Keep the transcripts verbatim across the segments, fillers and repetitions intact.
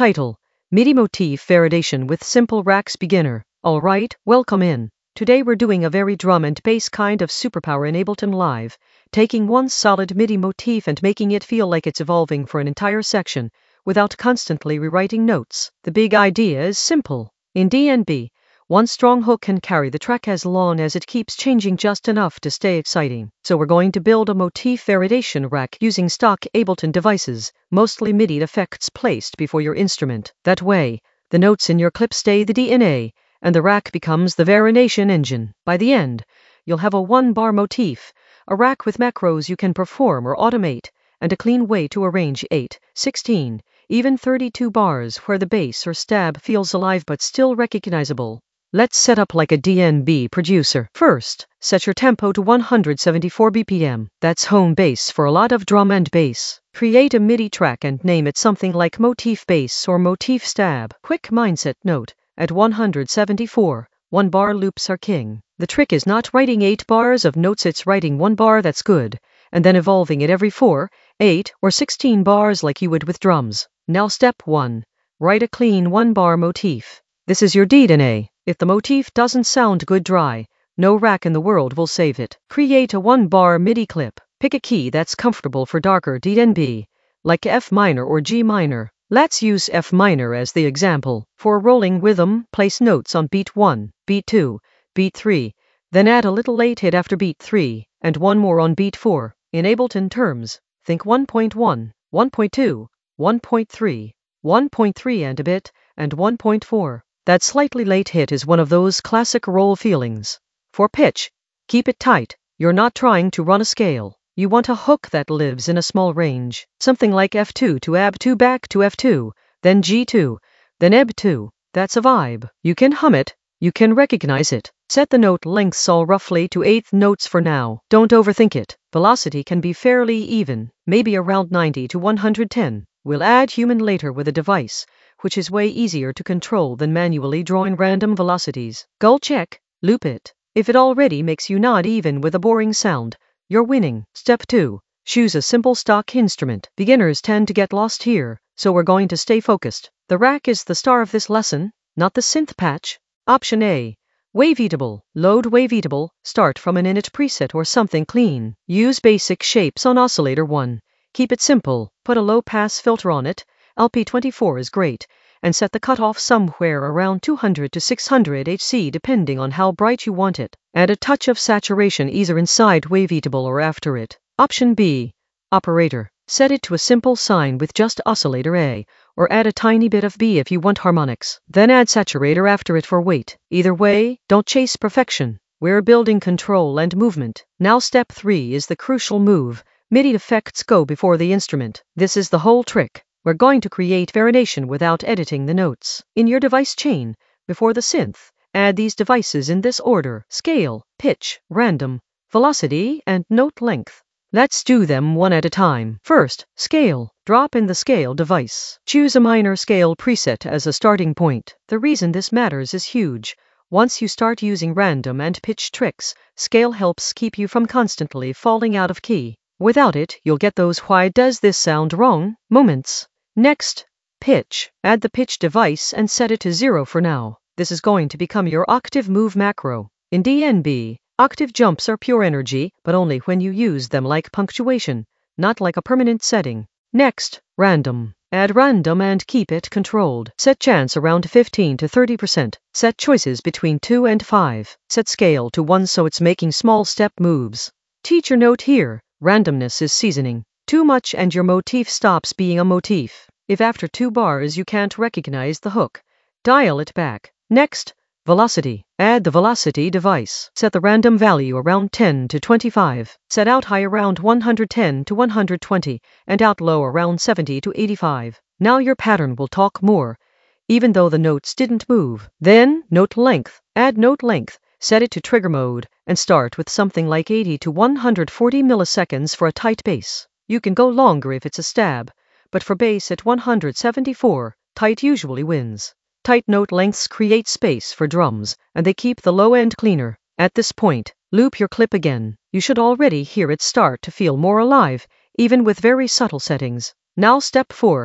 Title: MIDI Motif Variation with Simple Racks Beginner. Alright, welcome in. Today we're doing a very drum and bass kind of superpower in Ableton Live, taking one solid MIDI motif and making it feel like it's evolving for an entire section, without constantly rewriting notes. The big idea is simple. In D N B, one strong hook can carry the track as long as it keeps changing just enough to stay exciting. So we're going to build a motif variation rack using stock Ableton devices, mostly MIDI effects placed before your instrument. That way, the notes in your clip stay the D N A, and the rack becomes the variation engine. By the end, you'll have a one-bar motif, a rack with macros you can perform or automate, and a clean way to arrange eight, sixteen, even thirty-two bars where the bass or stab feels alive but still recognizable. Let's set up like a D N B producer. First, set your tempo to one hundred seventy-four B P M. That's home base for a lot of drum and bass. Create a MIDI track and name it something like Motif Bass or Motif Stab. Quick mindset note: at one hundred seventy-four, one bar loops are king. The trick is not writing eight bars of notes, it's writing one bar that's good, and then evolving it every four, eight, or sixteen bars like you would with drums. Now step one. Write a clean one-bar motif. This is your D N A. If the motif doesn't sound good dry, no rack in the world will save it. Create a one-bar MIDI clip. Pick a key that's comfortable for darker D N B, like F minor or G minor. Let's use F minor as the example. For a rolling rhythm, place notes on beat one, beat two, beat three, then add a little late hit after beat three, and one more on beat four. In Ableton terms, think one point one, one point two, one point three, one point three and a bit, and one point four. That slightly late hit is one of those classic roll feelings. For pitch, keep it tight. You're not trying to run a scale. You want a hook that lives in a small range. Something like F two to A B two back to F two, then G two, then E B two. That's a vibe. You can hum it. You can recognize it. Set the note lengths all roughly to eighth notes for now. Don't overthink it. Velocity can be fairly even, maybe around ninety to one hundred ten. We'll add human later with a device, which is way easier to control than manually drawing random velocities. Goal check, loop it. If it already makes you nod even with a boring sound, you're winning. Step two. Choose a simple stock instrument. Beginners tend to get lost here, so we're going to stay focused. The rack is the star of this lesson, not the synth patch. Option A. Waveatable. Load Waveatable. Start from an init preset or something clean. Use basic shapes on oscillator one. Keep it simple. Put a low-pass filter on it. L P twenty-four is great, and set the cutoff somewhere around two hundred to six hundred hertz depending on how bright you want it. Add a touch of saturation either inside Waveatable or after it. Option B. Operator. Set it to a simple sine with just oscillator A, or add a tiny bit of B if you want harmonics. Then add saturator after it for weight. Either way, don't chase perfection. We're building control and movement. Now step three is the crucial move. MIDI effects go before the instrument. This is the whole trick. We're going to create variation without editing the notes. In your device chain, before the synth, add these devices in this order: scale, pitch, random, velocity, and note length. Let's do them one at a time. First, scale. Drop in the scale device. Choose a minor scale preset as a starting point. The reason this matters is huge. Once you start using random and pitch tricks, scale helps keep you from constantly falling out of key. Without it, you'll get those "why does this sound wrong" moments. Next, pitch. Add the pitch device and set it to zero for now. This is going to become your octave move macro. In D N B, octave jumps are pure energy, but only when you use them like punctuation, not like a permanent setting. Next, random. Add random and keep it controlled. Set chance around fifteen to thirty percent. Set choices between two and five. Set scale to one so it's making small step moves. Teacher note here. Randomness is seasoning. Too much and your motif stops being a motif. If after two bars you can't recognize the hook, dial it back. Next, velocity. Add the velocity device. Set the random value around ten to twenty-five. Set out high around one hundred ten to one hundred twenty, and out low around seventy to eighty-five. Now your pattern will talk more, even though the notes didn't move. Then, note length. Add note length. Set it to trigger mode, and start with something like eighty to one hundred forty milliseconds for a tight bass. You can go longer if it's a stab, but for bass at one hundred seventy-four, tight usually wins. Tight note lengths create space for drums, and they keep the low end cleaner. At this point, loop your clip again. You should already hear it start to feel more alive, even with very subtle settings. Now step four.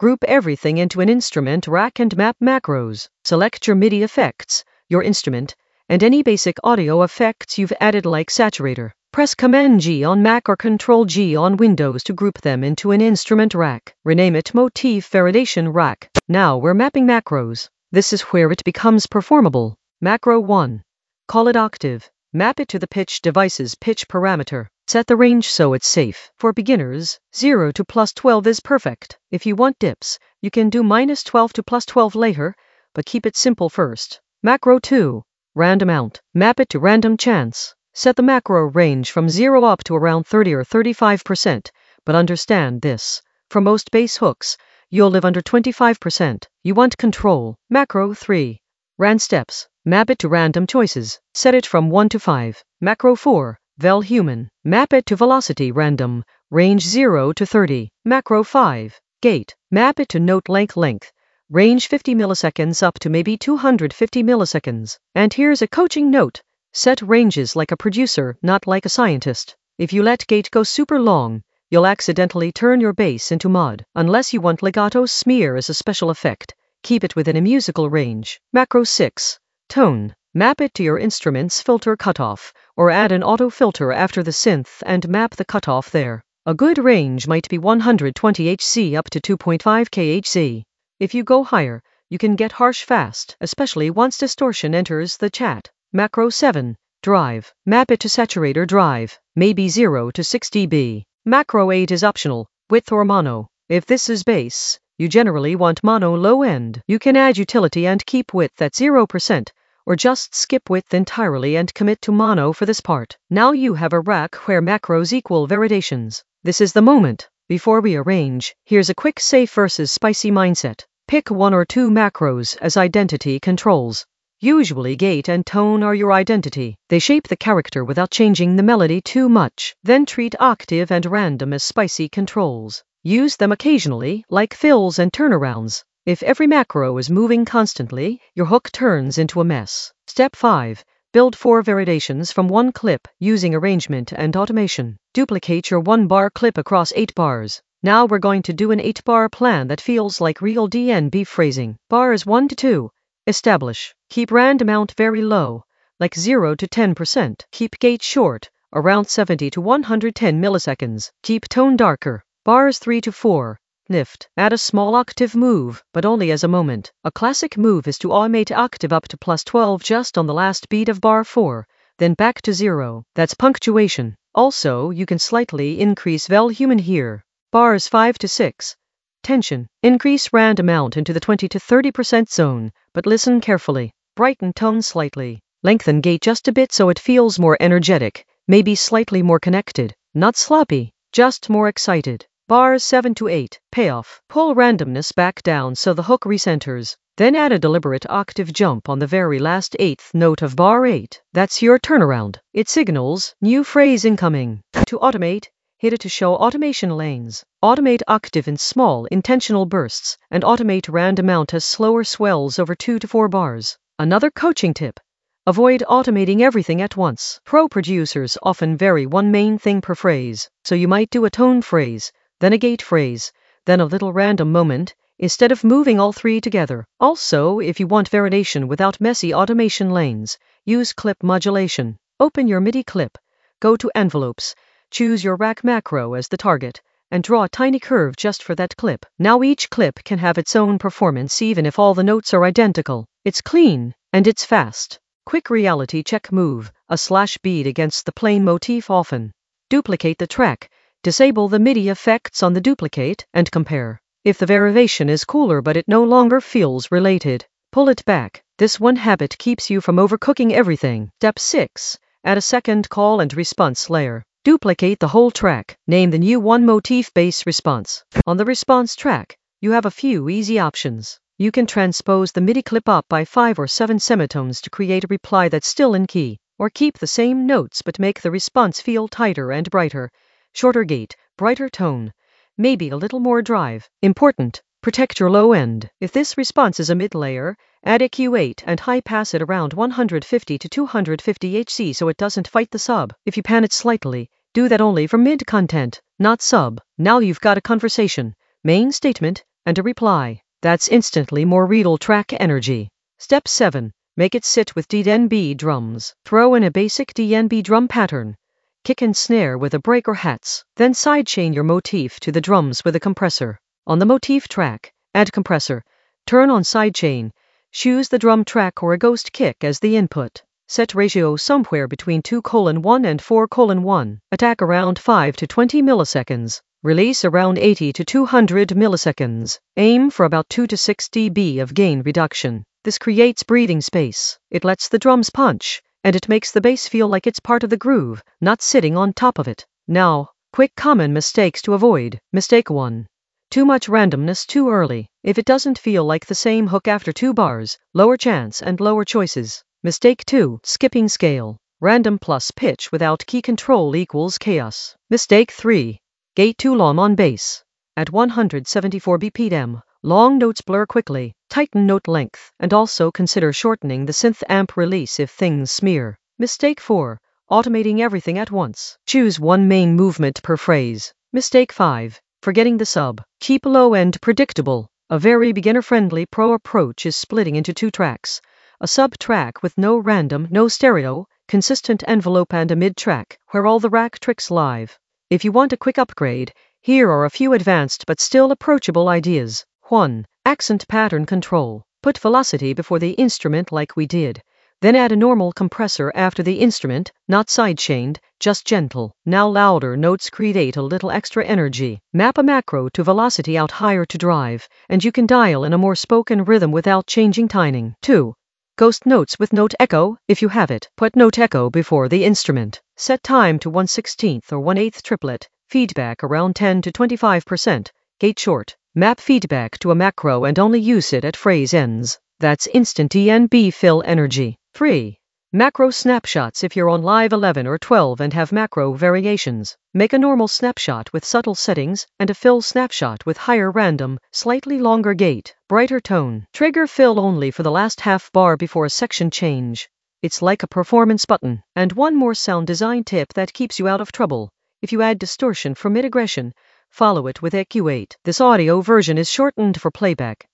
Group everything into an instrument rack and map macros. Select your MIDI effects, your instrument, and any basic audio effects you've added like saturator. Press Command G on Mac or Control G on Windows to group them into an instrument rack. Rename it Motif Validation Rack. Now we're mapping macros. This is where it becomes performable. Macro one. Call it octave. Map it to the pitch device's pitch parameter. Set the range so it's safe. For beginners, zero to plus twelve is perfect. If you want dips, you can do minus twelve to plus twelve later, but keep it simple first. Macro two. Random out. Map it to random chance. Set the macro range from zero up to around thirty or thirty-five percent, but understand this. For most bass hooks, you'll live under twenty-five percent. You want control. Macro three. Ran steps. Map it to random choices. Set it from one to five. Macro four. Vel human. Map it to velocity random. Range zero to thirty. Macro five. Gate. Map it to note length length. Range fifty milliseconds up to maybe two hundred fifty milliseconds. And here's a coaching note. Set ranges like a producer, not like a scientist. If you let gate go super long, you'll accidentally turn your bass into mud. Unless you want legato smear as a special effect, keep it within a musical range. Macro six. Tone. Map it to your instrument's filter cutoff, or add an auto filter after the synth and map the cutoff there. A good range might be one hundred twenty hertz up to two point five kilohertz. If you go higher, you can get harsh fast, especially once distortion enters the chat. Macro seven. Drive. Map it to saturator drive, maybe zero to six decibels. Macro eight is optional, width or mono. If this is bass, you generally want mono low end. You can add utility and keep width at zero percent, or just skip width entirely and commit to mono for this part. Now you have a rack where macros equal variations. This is the moment. Before we arrange, here's a quick safe versus spicy mindset. Pick one or two macros as identity controls. Usually gate and tone are your identity. They shape the character without changing the melody too much. Then treat octave and random as spicy controls. Use them occasionally, like fills and turnarounds. If every macro is moving constantly, your hook turns into a mess. Step five. Build four variations from one clip using arrangement and automation. Duplicate your one-bar clip across eight bars. Now we're going to do an eight-bar plan that feels like real D N B phrasing. Bars one to two. Establish. Keep random out very low, like zero to ten percent. Keep gate short, around seventy to one hundred ten milliseconds. Keep tone darker. Bars three to four. Lift. Add a small octave move, but only as a moment. A classic move is to automate octave up to plus twelve just on the last beat of bar four, then back to zero. That's punctuation. Also, you can slightly increase vel human here. Bars five to six. Tension. Increase random out into the twenty to thirty percent zone, but listen carefully. Brighten tone slightly. Lengthen gate just a bit so it feels more energetic, maybe slightly more connected. Not sloppy, just more excited. Bars seven to eight. Payoff. Pull randomness back down so the hook recenters. Then add a deliberate octave jump on the very last eighth note of bar eight. That's your turnaround. It signals new phrase incoming. To automate, hit it to show automation lanes. Automate octave in small, intentional bursts, and automate random out as slower swells over two to four bars. Another coaching tip. Avoid automating everything at once. Pro producers often vary one main thing per phrase, so you might do a tone phrase, then a gate phrase, then a little random moment, instead of moving all three together. Also, if you want variation without messy automation lanes, use clip modulation. Open your MIDI clip, go to Envelopes, choose your rack macro as the target, and draw a tiny curve just for that clip. Now each clip can have its own performance even if all the notes are identical. It's clean, and it's fast. Quick reality check move, a slash beat against the plain motif often. Duplicate the track, disable the MIDI effects on the duplicate, and compare. If the variation is cooler but it no longer feels related, pull it back. This one habit keeps you from overcooking everything. Step six. Add a second call and response layer. Duplicate the whole track. Name the new one motif bass response. On the response track, you have a few easy options. You can transpose the MIDI clip up by five or seven semitones to create a reply that's still in key, or keep the same notes but make the response feel tighter and brighter. Shorter gate, brighter tone, maybe a little more drive. Important, protect your low end. If this response is a mid layer, add a Q eight and high pass it around one hundred fifty to two hundred fifty hertz so it doesn't fight the sub. If you pan it slightly, do that only for mid content, not sub. Now you've got a conversation. Main statement, and a reply. That's instantly more real track energy. Step seven. Make it sit with D N B drums. Throw in a basic D N B drum pattern. Kick and snare with a break or hats. Then sidechain your motif to the drums with a compressor. On the motif track, add compressor. Turn on sidechain. Choose the drum track or a ghost kick as the input. Set ratio somewhere between two colon one and four colon one. Attack around five to twenty milliseconds. Release around eighty to two hundred milliseconds. Aim for about two to six decibels of gain reduction. This creates breathing space. It lets the drums punch, and it makes the bass feel like it's part of the groove, not sitting on top of it. Now, quick common mistakes to avoid. Mistake one. Too much randomness too early. If it doesn't feel like the same hook after two bars, lower chance and lower choices. Mistake two. Skipping scale. Random plus pitch without key control equals chaos. Mistake three. Gate too long on bass. At one hundred seventy-four B P M, long notes blur quickly. Tighten note length, and also consider shortening the synth amp release if things smear. Mistake four. Automating everything at once. Choose one main movement per phrase. Mistake five. Forgetting the sub. Keep low end predictable. A very beginner-friendly pro approach is splitting into two tracks. A sub-track with no random, no stereo, consistent envelope, and a mid-track, where all the rack tricks live. If you want a quick upgrade, here are a few advanced but still approachable ideas. one. Accent pattern control. Put velocity before the instrument like we did. Then add a normal compressor after the instrument, not sidechained, just gentle. Now louder notes create a little extra energy. Map a macro to velocity out higher to drive, and you can dial in a more spoken rhythm without changing timing. two. Ghost notes with note echo, if you have it. Put note echo before the instrument. Set time to one sixteenth or one eighth triplet. Feedback around ten to twenty-five percent. Gate short. Map feedback to a macro and only use it at phrase ends. That's instant D N B fill energy. three. Macro snapshots. If you're on live eleven or twelve and have macro variations, make a normal snapshot with subtle settings and a fill snapshot with higher random, slightly longer gate, brighter tone. Trigger fill only for the last half bar before a section change. It's like a performance button. And one more sound design tip that keeps you out of trouble. If you add distortion for mid-aggression, follow it with E Q eight. This audio version is shortened for playback.